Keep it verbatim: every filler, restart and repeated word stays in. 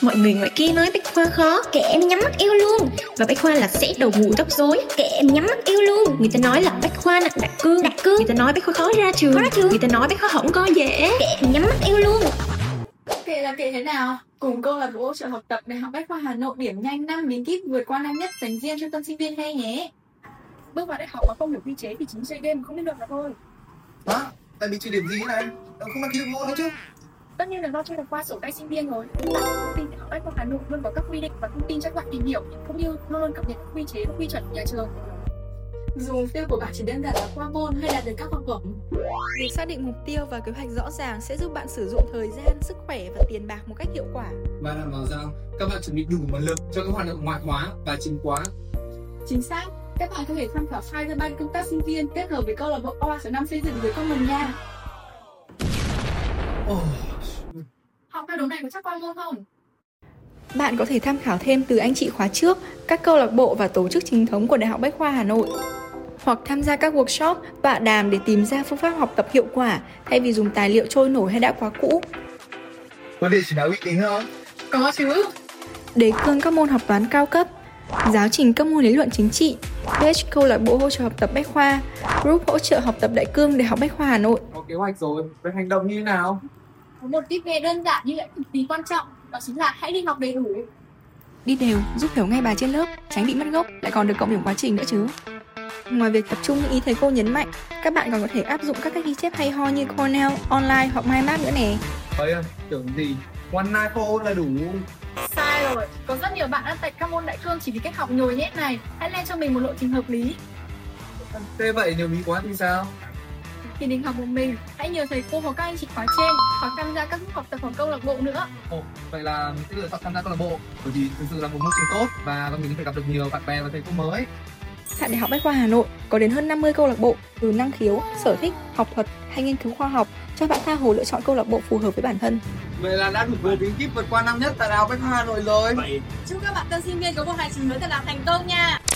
Mọi người ngoài kia nói Bách Khoa khó, kệ em nhắm mắt yêu luôn. Và Bách Khoa là sẽ đầu mù tóc rối, kệ em nhắm mắt yêu luôn. Người ta nói là Bách Khoa nặng đại cương, đại cương. Người ta nói Bách Khoa khó ra trường, khó ra trường. Người ta nói Bách Khoa không có dễ, kệ em nhắm mắt yêu luôn. Kệ là kệ thế nào? Cùng câu lạc bộ hỗ trợ học tập Đại học Bách Khoa Hà Nội điểm nhanh năm biến kíp vượt qua năm nhất dành riêng cho tân sinh viên nghe nhé. Bước vào đại học mà không hiểu quy chế thì chính chơi game không biết được là thôi. Hả? Tại vì chơi điểm gì này? Đâu không đăng ký được bộ đâu chứ? Tất nhiên là do chưa được qua sổ tay sinh viên rồi. Thông tin Đại học Bách Khoa Hà Nội luôn có các quy định và thông tin cho các bạn tìm hiểu, cũng như luôn luôn cập nhật các quy chế và quy chuẩn của nhà trường. Dù mục tiêu của bạn chỉ đơn giản là qua môn hay đạt được các học bổng. Việc xác định mục tiêu và kế hoạch rõ ràng sẽ giúp bạn sử dụng thời gian, sức khỏe và tiền bạc một cách hiệu quả. Và đảm bảo rằng các bạn chuẩn bị đủ nguồn lực cho các hoạt động ngoại khóa và chính khóa. Chính xác, các bạn có thể tham khảo file ra ban công tác sinh viên kết hợp với câu lạc bộ O A số năm xây dựng với con mình nha. Oh. Học theo đúng này có chắc qua môn không? Bạn có thể tham khảo thêm từ anh chị khóa trước, các câu lạc bộ và tổ chức chính thống của Đại học Bách Khoa Hà Nội. Hoặc tham gia các workshop, tọa đàm để tìm ra phương pháp học tập hiệu quả thay vì dùng tài liệu trôi nổi hay đã quá cũ. Có địa chỉ nào uy tín không? Có chứ. Đề cương các môn học toán cao cấp, giáo trình các môn lý luận chính trị, page câu lạc bộ hỗ trợ học tập Bách Khoa, group hỗ trợ học tập Đại cương Đại học Bách Khoa Hà Nội. Có kế hoạch rồi, vậy hành động như thế nào? Có một tip nghe đơn giản nhưng lại cực kỳ quan trọng, đó chính là hãy đi học đầy đủ. Đi đều giúp hiểu ngay bài trên lớp, tránh bị mất gốc, lại còn được cộng điểm quá trình nữa chứ. Ngoài việc tập trung như ý thầy cô nhấn mạnh, các bạn còn có thể áp dụng các cách ghi chép hay ho như Cornell, online hoặc mind map nữa nè. Ơi, tưởng gì one night for all là đủ. Sai rồi, có rất nhiều bạn đã tạch các môn đại cương chỉ vì cách học nhồi nhét này. Hãy lên cho mình một lộ trình hợp lý. Thế vậy nhiều lý quá thì sao? Thì đừng học một mình, hãy nhờ thầy cô hoặc các anh chị khóa trên hoặc tham gia các lớp học tập hoặc câu lạc bộ nữa. Ồ, vậy là mình sẽ lựa chọn tham gia câu lạc bộ bởi vì thực sự là một môi trường tốt và mình phải gặp được nhiều bạn bè và thầy cô mới. Tại Đại học Bách Khoa Hà Nội có đến hơn năm mươi câu lạc bộ từ năng khiếu, sở thích, học thuật hay nghiên cứu khoa học cho bạn tha hồ lựa chọn câu lạc bộ phù hợp với bản thân. Vậy là đã đủ vừa biến kíp vượt qua năm nhất tại Đại học Bách Khoa Hà Nội rồi. Chúc các bạn tân sinh viên có một hành trình mới thật là thành công nha.